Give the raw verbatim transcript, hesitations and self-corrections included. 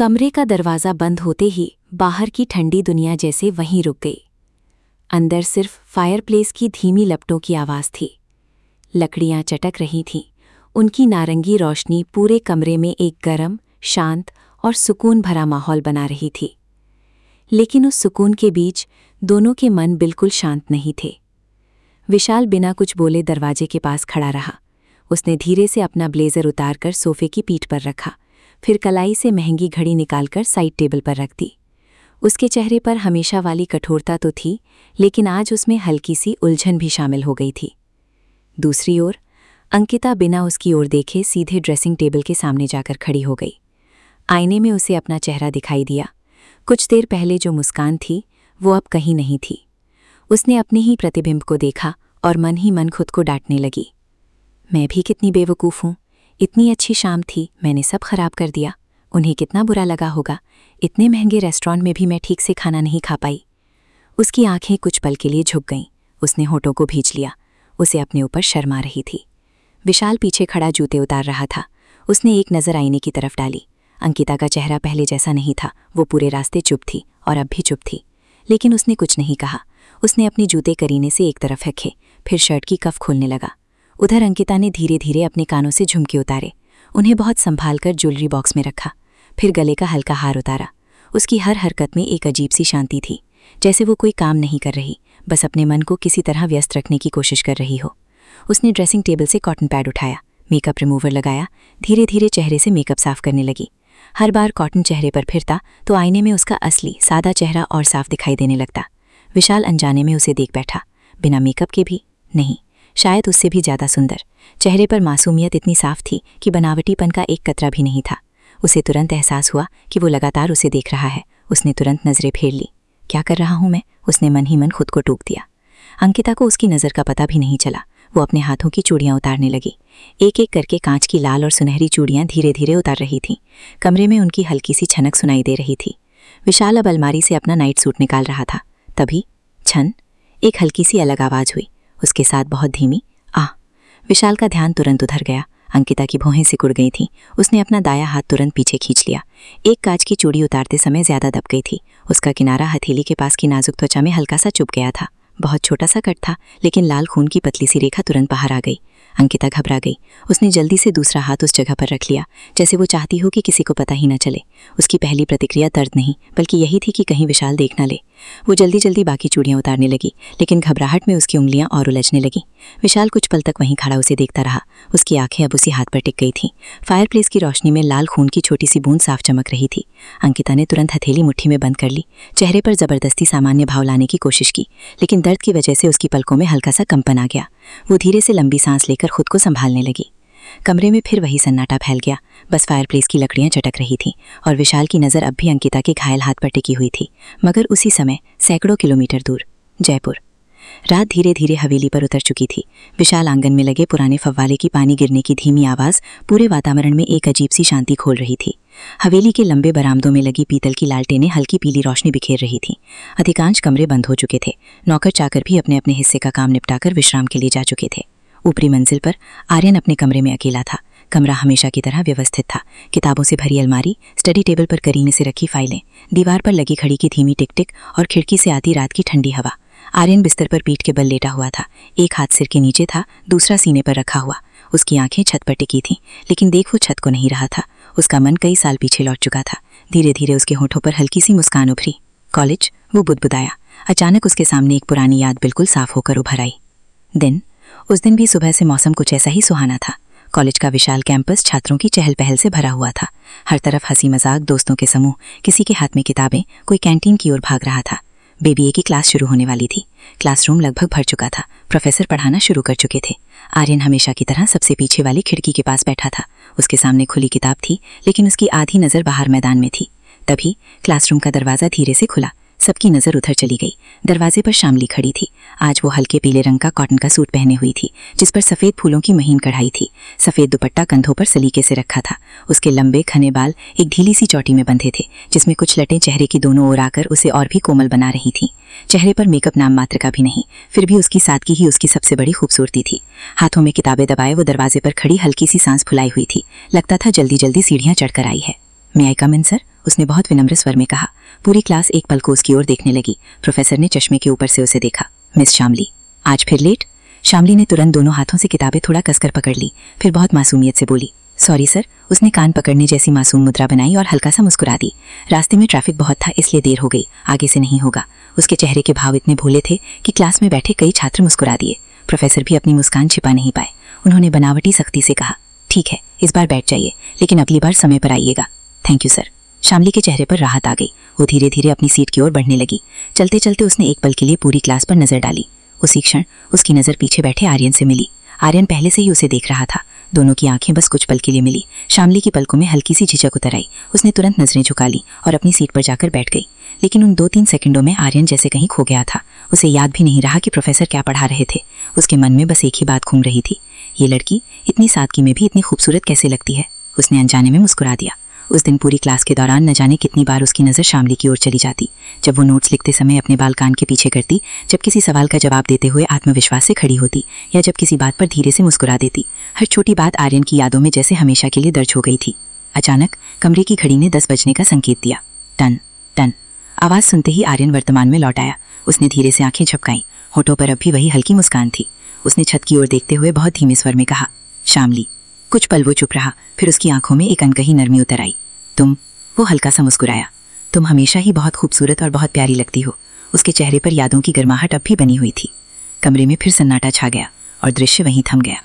कमरे का दरवाज़ा बंद होते ही बाहर की ठंडी दुनिया जैसे वहीं रुक गई। अंदर सिर्फ फायरप्लेस की धीमी लपटों की आवाज़ थी। लकड़ियां चटक रही थीं, उनकी नारंगी रोशनी पूरे कमरे में एक गर्म, शांत और सुकून भरा माहौल बना रही थी। लेकिन उस सुकून के बीच दोनों के मन बिल्कुल शांत नहीं थे। विशाल बिना कुछ बोले दरवाजे के पास खड़ा रहा। उसने धीरे से अपना ब्लेजर उतारकर सोफे की पीठ पर रखा, फिर कलाई से महंगी घड़ी निकालकर साइड टेबल पर रख दी। उसके चेहरे पर हमेशा वाली कठोरता तो थी, लेकिन आज उसमें हल्की सी उलझन भी शामिल हो गई थी। दूसरी ओर अंकिता बिना उसकी ओर देखे सीधे ड्रेसिंग टेबल के सामने जाकर खड़ी हो गई। आईने में उसे अपना चेहरा दिखाई दिया। कुछ देर पहले जो मुस्कान थी वो अब कहीं नहीं थी। उसने अपने ही प्रतिबिंब को देखा और मन ही मन खुद को डांटने लगी। मैं भी कितनी बेवकूफ़ हूँ। इतनी अच्छी शाम थी, मैंने सब खराब कर दिया। उन्हें कितना बुरा लगा होगा। इतने महंगे रेस्टोरेंट में भी मैं ठीक से खाना नहीं खा पाई। उसकी आंखें कुछ पल के लिए झुक गईं। उसने होठों को भींच लिया। उसे अपने ऊपर शर्म आ रही थी। विशाल पीछे खड़ा जूते उतार रहा था। उसने एक नज़र आईने की तरफ डाली। अंकिता का चेहरा पहले जैसा नहीं था। वो पूरे रास्ते चुप थी और अब भी चुप थी, लेकिन उसने कुछ नहीं कहा। उसने अपने जूते करीने से एक तरफ रखे, फिर शर्ट की कफ खोलने लगा। उधर अंकिता ने धीरे धीरे अपने कानों से झुमके उतारे, उन्हें बहुत संभाल कर ज्वेलरी बॉक्स में रखा, फिर गले का हल्का हार उतारा। उसकी हर हरकत में एक अजीब सी शांति थी, जैसे वो कोई काम नहीं कर रही, बस अपने मन को किसी तरह व्यस्त रखने की कोशिश कर रही हो। उसने ड्रेसिंग टेबल से कॉटन पैड उठाया, मेकअप रिमूवर लगाया, धीरे धीरे चेहरे से मेकअप साफ करने लगी। हर बार कॉटन चेहरे पर फिरता तो आईने में उसका असली सादा चेहरा और साफ दिखाई देने लगता। विशाल अनजाने में उसे देख बैठा, बिना मेकअप के भी नहीं, शायद उससे भी ज़्यादा सुंदर। चेहरे पर मासूमियत इतनी साफ थी कि बनावटीपन का एक कतरा भी नहीं था। उसे तुरंत एहसास हुआ कि वो लगातार उसे देख रहा है। उसने तुरंत नज़रें फेर ली। क्या कर रहा हूँ मैं? उसने मन ही मन खुद को टोक दिया। अंकिता को उसकी नज़र का पता भी नहीं चला। वो अपने हाथों की चूड़ियाँ उतारने लगी। एक एक करके कांच की लाल और सुनहरी चूड़ियाँ धीरे धीरे उतार रही थीं। कमरे में उनकी हल्की सी छनक सुनाई दे रही थी। विशाल अब अलमारी से अपना नाइट सूट निकाल रहा था। तभी छन, एक हल्की सी अलग आवाज़ हुई, उसके साथ बहुत धीमी आह। विशाल का ध्यान तुरंत उधर गया। अंकिता की भौहें सिकुड़ गई थीं। उसने अपना दायां हाथ तुरंत पीछे खींच लिया। एक कांच की चूड़ी उतारते समय ज्यादा दब गई थी। उसका किनारा हथेली के पास की नाजुक त्वचा में हल्का सा चुभ गया था। बहुत छोटा सा कट था, लेकिन लाल खून की पतली सी रेखा तुरंत बाहर आ गई। अंकिता घबरा गई। उसने जल्दी से दूसरा हाथ उस जगह पर रख लिया, जैसे वो चाहती हो कि किसी को पता ही न चले। उसकी पहली प्रतिक्रिया दर्द नहीं, बल्कि यही थी कि कहीं विशाल देख न ले। वो जल्दी जल्दी बाकी चूड़ियाँ उतारने लगी, लेकिन घबराहट में उसकी उंगलियां और उलझने लगी। विशाल कुछ पल तक वहीं खड़ा उसे देखता रहा। उसकी आंखें अब उसी हाथ पर टिक गई थीं। फायरप्लेस की रोशनी में लाल खून की छोटी सी बूंद साफ चमक रही थी। अंकिता ने तुरंत हथेली मुट्ठी में बंद कर ली। चेहरे पर जबरदस्ती सामान्य भाव लाने की कोशिश की, लेकिन दर्द की वजह से उसकी पलकों में हल्का सा कंपन आ गया। वो धीरे से लंबी सांस लेकर खुद को संभालने लगी। कमरे में फिर वही सन्नाटा फैल गया। बस फायरप्लेस की लकड़ियां चटक रही थीं और विशाल की नज़र अब भी अंकिता के घायल हाथ पर टिकी हुई थी। मगर उसी समय सैकड़ों किलोमीटर दूर जयपुर। रात धीरे धीरे हवेली पर उतर चुकी थी। विशाल आंगन में लगे पुराने फव्वारे की पानी गिरने की धीमी आवाज़ पूरे वातावरण में एक अजीब सी शांति खोल रही थी। हवेली के लंबे बरामदों में लगी पीतल की लालटेनें हल्की पीली रोशनी बिखेर रही थीं। अधिकांश कमरे बंद हो चुके थे। नौकर चाकर भी अपने अपने हिस्से का काम निपटाकर विश्राम के लिए जा चुके थे। ऊपरी मंजिल पर आर्यन अपने कमरे में अकेला था। कमरा हमेशा की तरह व्यवस्थित था। किताबों से भरी अलमारी, स्टडी टेबल पर करीने से रखी फाइलें, दीवार पर लगी घड़ी की धीमी टिक टिक और खिड़की से आती रात की ठंडी हवा। आर्यन बिस्तर पर पीठ के बल लेटा हुआ था। एक हाथ सिर के नीचे था, दूसरा सीने पर रखा हुआ। उसकी आंखें छत पर टिकी थीं, लेकिन देख वो छत को नहीं रहा था। उसका मन कई साल पीछे लौट चुका था। धीरे धीरे उसके होठों पर हल्की सी मुस्कान उभरी। कॉलेज, वो बुदबुदाया। अचानक उसके सामने एक पुरानी याद बिल्कुल साफ होकर उभर आई। दिन, उस दिन भी सुबह से मौसम कुछ ऐसा ही सुहाना था। कॉलेज का विशाल कैंपस छात्रों की चहल पहल से भरा हुआ था। हर तरफ हंसी मजाक, दोस्तों के समूह, किसी के हाथ में किताबें, कोई कैंटीन की ओर भाग रहा था। बीबीए की क्लास शुरू होने वाली थी। क्लासरूम लगभग भर चुका था। प्रोफेसर पढ़ाना शुरू कर चुके थे। आर्यन हमेशा की तरह सबसे पीछे वाली खिड़की के पास बैठा था। उसके सामने खुली किताब थी, लेकिन उसकी आधी नज़र बाहर मैदान में थी। तभी क्लासरूम का दरवाज़ा धीरे से खुला। सबकी नज़र उधर चली गई। दरवाजे पर शामली खड़ी थी। आज वो हल्के पीले रंग का कॉटन का सूट पहने हुई थी, जिस पर सफ़ेद फूलों की महीन कढ़ाई थी। सफ़ेद दुपट्टा कंधों पर सलीके से रखा था। उसके लंबे घने बाल एक ढीली सी चौटी में बंधे थे, जिसमें कुछ लटें चेहरे की दोनों ओर आकर उसे और भी कोमल बना रही थीं। चेहरे पर मेकअप नाम मात्र का भी नहीं, फिर भी उसकी सादगी ही उसकी सबसे बड़ी खूबसूरती थी। हाथों में किताबें दबाए वो दरवाजे पर खड़ी हल्की सी सांस फुलाई हुई थी। लगता था जल्दी जल्दी सीढ़ियाँ चढ़कर आई है। May I come in sir? उसने बहुत विनम्र स्वर में कहा। पूरी क्लास एक पल को उसकी ओर देखने लगी। प्रोफेसर ने चश्मे के ऊपर से उसे देखा। मिस शामली, आज फिर लेट? शामली ने तुरंत दोनों हाथों से किताबें थोड़ा कसकर पकड़ ली, फिर बहुत मासूमियत से बोली, सॉरी सर। उसने कान पकड़ने जैसी मासूम मुद्रा बनाई और हल्का सा मुस्कुरा दी। रास्ते में ट्रैफिक बहुत था इसलिए देर हो गई, आगे से नहीं होगा। उसके चेहरे के भाव इतने भोले थे कि क्लास में बैठे कई छात्र मुस्कुरा दिए। प्रोफेसर भी अपनी मुस्कान छिपा नहीं पाए। उन्होंने बनावटी सख्ती से कहा, ठीक है, इस बार बैठ जाइए, लेकिन अगली बार समय पर आइएगा। Thank you sir. शामली के चेहरे पर राहत आ गई। वो धीरे धीरे अपनी सीट की ओर बढ़ने लगी। चलते चलते उसने एक पल के लिए पूरी क्लास पर नजर डाली। उसी क्षण उसकी नजर पीछे बैठे आर्यन से मिली। आर्यन पहले से ही उसे देख रहा था। दोनों की आंखें बस कुछ पल के लिए मिली। शामली की पलकों में हल्की सी झिझक उतर आई। उसने तुरंत नजरें झुका ली और अपनी सीट पर जाकर बैठ गई। लेकिन उन दो तीन सेकंडों में आर्यन जैसे कहीं खो गया था। उसे याद भी नहीं रहा कि प्रोफेसर क्या पढ़ा रहे थे। उसके मन में बस एक ही बात घूम रही थी, ये लड़की इतनी सादगी में भी इतनी खूबसूरत कैसे लगती है। उसने अनजाने में मुस्कुरा दिया। उस दिन पूरी क्लास के दौरान न जाने कितनी बार उसकी नज़र शामली की ओर चली जाती। जब वो नोट्स लिखते समय अपने बाल कान के पीछे करती, जब किसी सवाल का जवाब देते हुए आत्मविश्वास से खड़ी होती, या जब किसी बात पर धीरे से मुस्कुरा देती। हर छोटी बात आर्यन की यादों में जैसे हमेशा के लिए दर्ज हो गई थी। अचानक कमरे की घड़ी ने दस बजने का संकेत दिया। टन टन आवाज़ सुनते ही आर्यन वर्तमान में लौट आया। उसने धीरे से आंखें झपकाईं। होठों पर अब भी वही हल्की मुस्कान थी। उसने छत की ओर देखते हुए बहुत धीमे स्वर में कहा, शामली। कुछ पल वो चुप रहा, फिर उसकी आंखों में एक अनकही नरमी उतर आई। तुम, वो हल्का सा मुस्कुराया, तुम हमेशा ही बहुत खूबसूरत और बहुत प्यारी लगती हो। उसके चेहरे पर यादों की गर्माहट अब भी बनी हुई थी। कमरे में फिर सन्नाटा छा गया और दृश्य वहीं थम गया।